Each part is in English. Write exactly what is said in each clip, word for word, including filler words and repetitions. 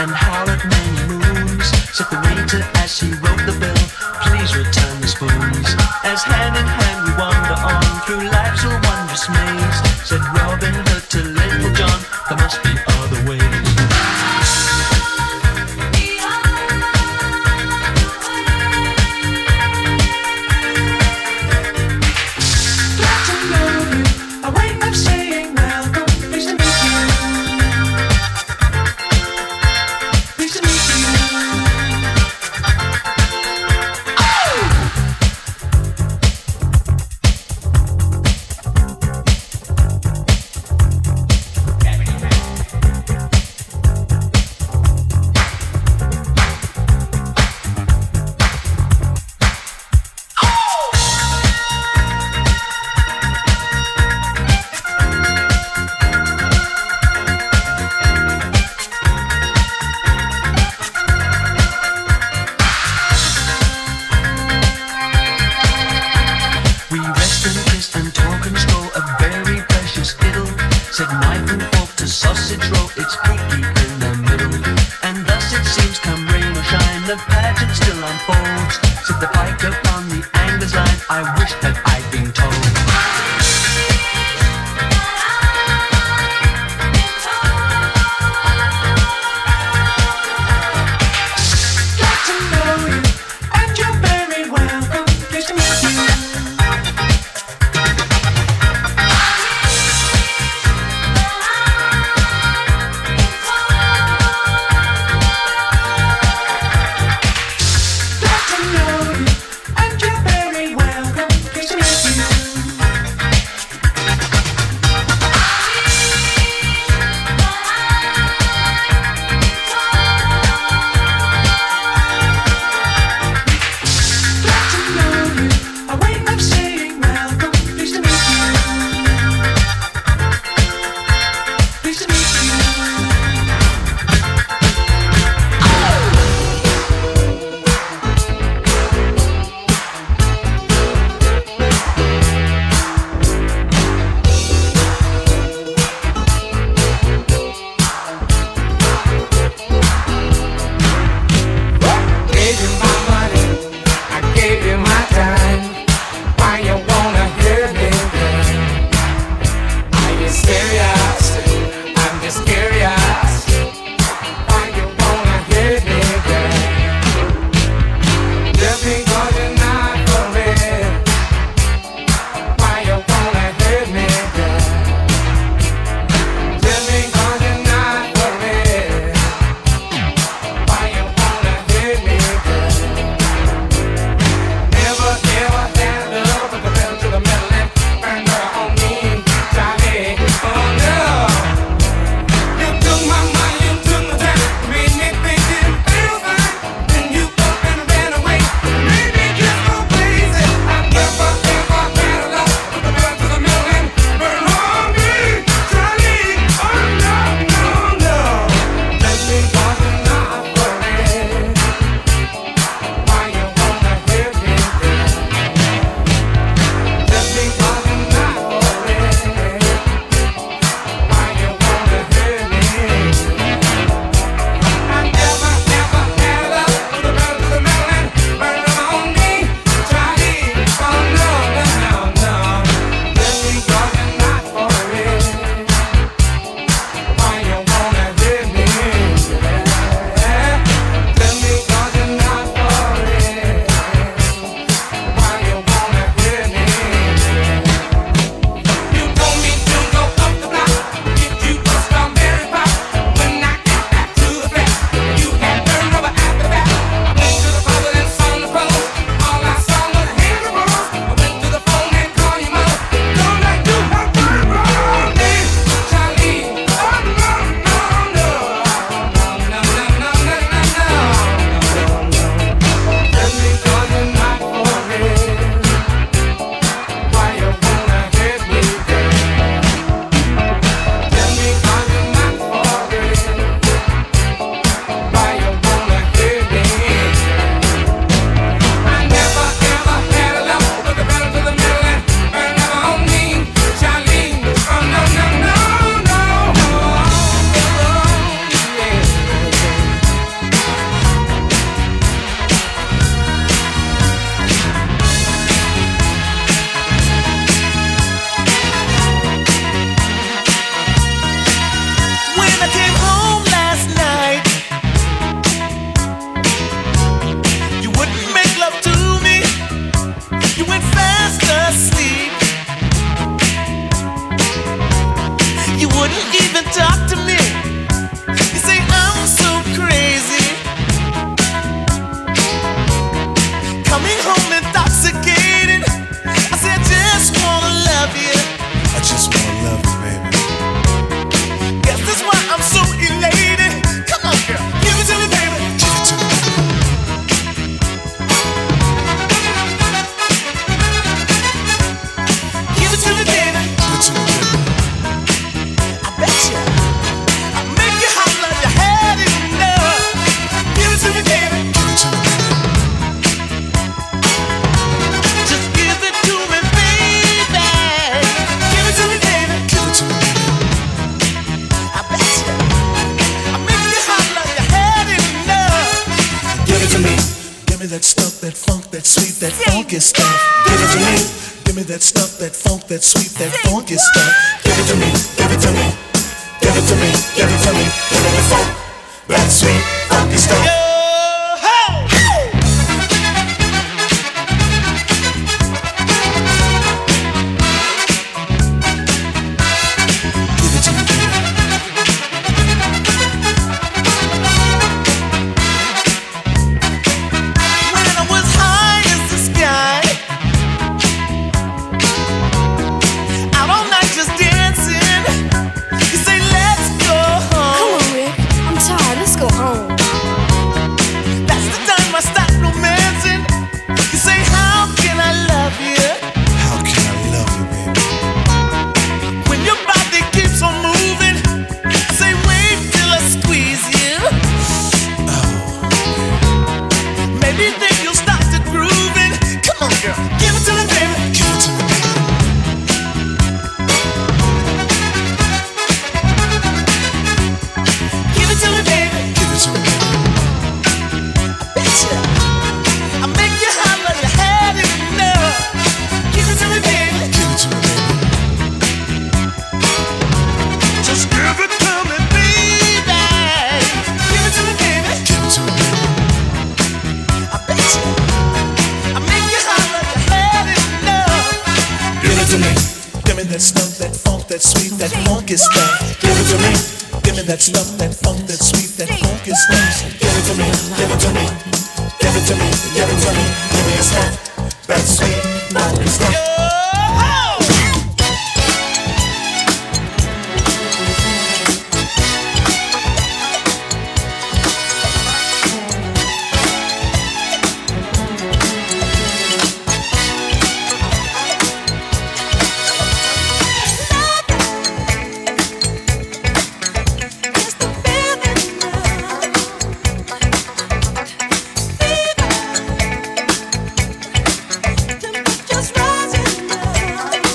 and howl at many moons. Said the waiter as he wrote the bill, please return the spoons. As hand in hand we wander on through life's a wondrous maze. Said Robin Hood to Little John, there must be other ways. Oh wouldn't even talk to me. You say I'm so crazy, coming home intoxicated. I say I just wanna love you. I just wanna love you, baby. Guess that's why I'm so elated. Come on, girl, give it to me, baby. Give it to me. Give it to me, baby. Give it to me, baby. I bet you I make you holler, you had enough. Give it to me, baby. Give it to me, baby. Just give it to me, baby. Give it to me, baby. Give it to me, baby. I bet you I make you holler, you had enough. Give it to me. Give me that stuff, that funk, that sweet, that funky stuff. Give it to me. Give me that stuff, that funk, that sweet, that funky stuff. Give it to me. Give it to me. Give it to me. Give it to me. Give me the funk, that sweet, funky stuff. Give it to me, baby. When I was high as the sky, out all night just dancing, you say let's go home. Come on, Rick. I'm tired. Let's go home. That's the time I start romancing. You say how can I love you? How can I love you, baby? When your body keeps on moving, say wait till I squeeze you. Maybe think you'll start to grooving. Come on, girl, give it to me, baby. Give it to me, baby. Give it to me, baby. Give it to me, baby. I bet you I make you holler, you had enough. Give it to me, baby. Give it to me, baby. Just give it to me, baby. Give it to me, baby. Give it to me, baby. I bet you I make you holler, you had enough. Give it to me. Give me that stuff, that funk, that sweet, that funky stuff. Give it to me. Give me that stuff, that funk, that sweet, that funky stuff. Give it to me. Give it to me. Give it to me. Give it to me. Give me a stuff, that sweet, funky stuff. It's the feeling of fever. Temperature's rising up.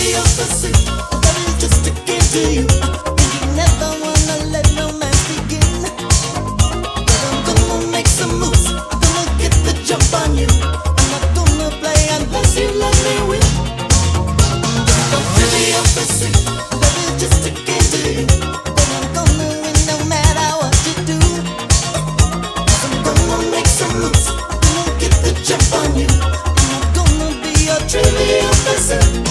trivial pursuit that is just a game to you. And you never wanna let romance begin. But I'm gonna make some moves. I'm gonna get the jump on you. I'm not gonna play unless you let me win. A trivial pursuit that is just a game to you. But I'm gonna win no matter what you do. I'm gonna make some moves. I'm gonna get the jump on you. I'm not gonna be your trivial pursuit.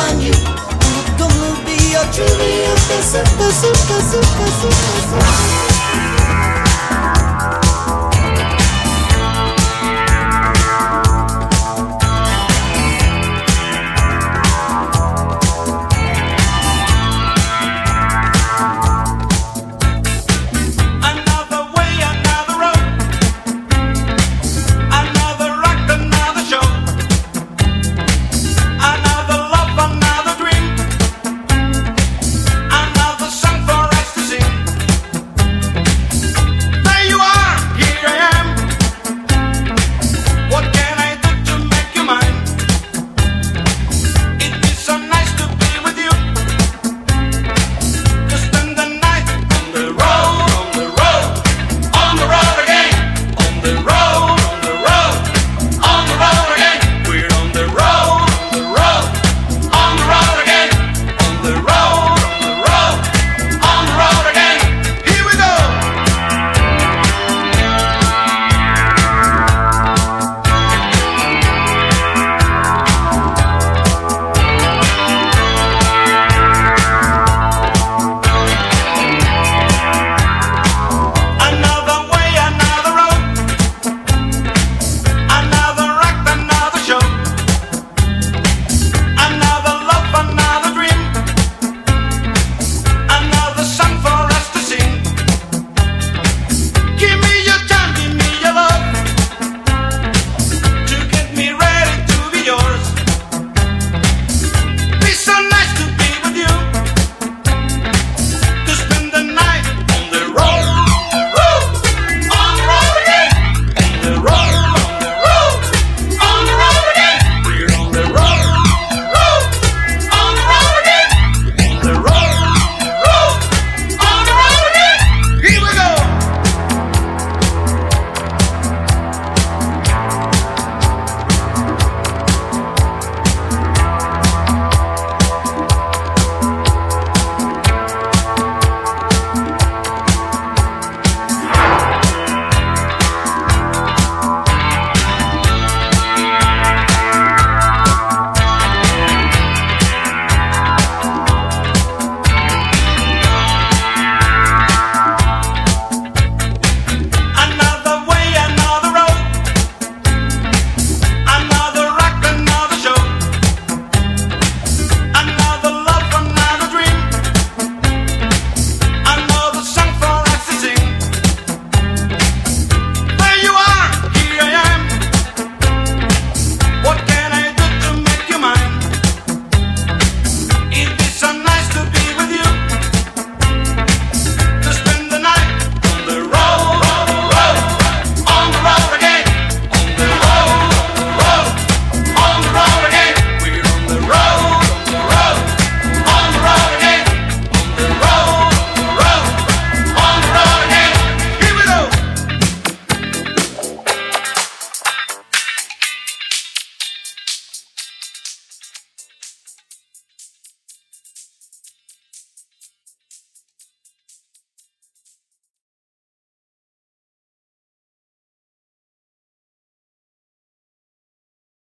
Trivial pursuit, pursuit, pursuit, pursuit, pursuit.